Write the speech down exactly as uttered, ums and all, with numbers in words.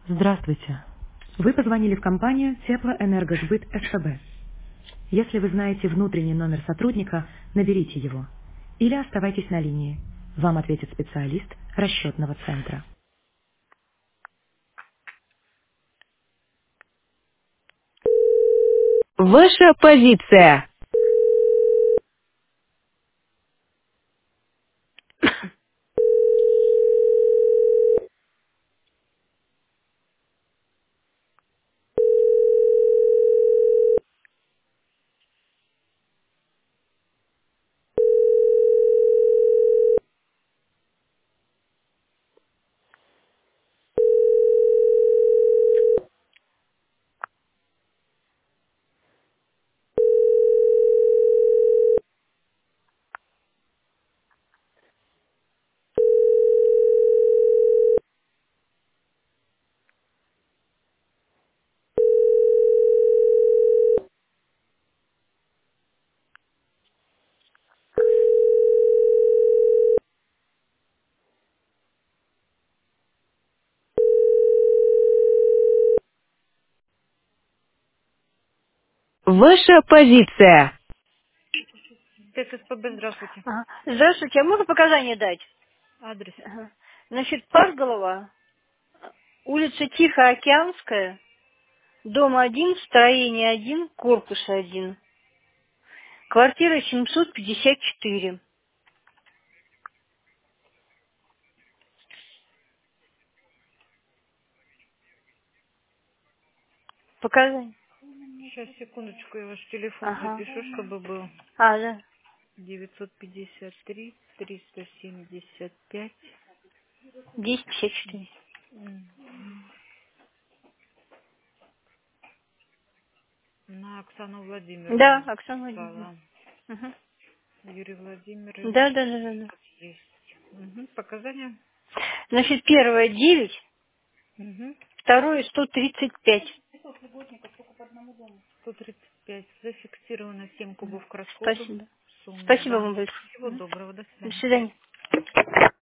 Здравствуйте. Вы позвонили в компанию Теплоэнергосбыт СПБ. Если вы знаете внутренний номер сотрудника, наберите его. Или оставайтесь на линии. Вам ответит специалист расчетного центра. Ваша позиция. Ваша позиция. ТССПБ, здравствуйте. Ага. Здравствуйте, а можно показания дать? Адрес. Ага. Значит, Парголова, улица Тихоокеанская, дом один, строение один, корпус один, квартира семьсот пятьдесят четыре. Показания? Сейчас, секундочку, я ваш телефон Ага. запишу, чтобы был А, да. девятьсот пятьдесят три триста семьдесят пять. десять пятьдесят четыре. М. На Оксану Да, Владимировну Оксана Владимировна. писала. Угу. Юрий Владимирович Да, да, да, да, да. есть. Мгм. Показания? Значит, первое девять, Угу. второе сто тридцать пять. сто тридцать пять. Зафиксировано семь кубов к расходу. Спасибо. Сумма, Спасибо да. вам большое. Всего Мгм. доброго. До До свидания. свидания.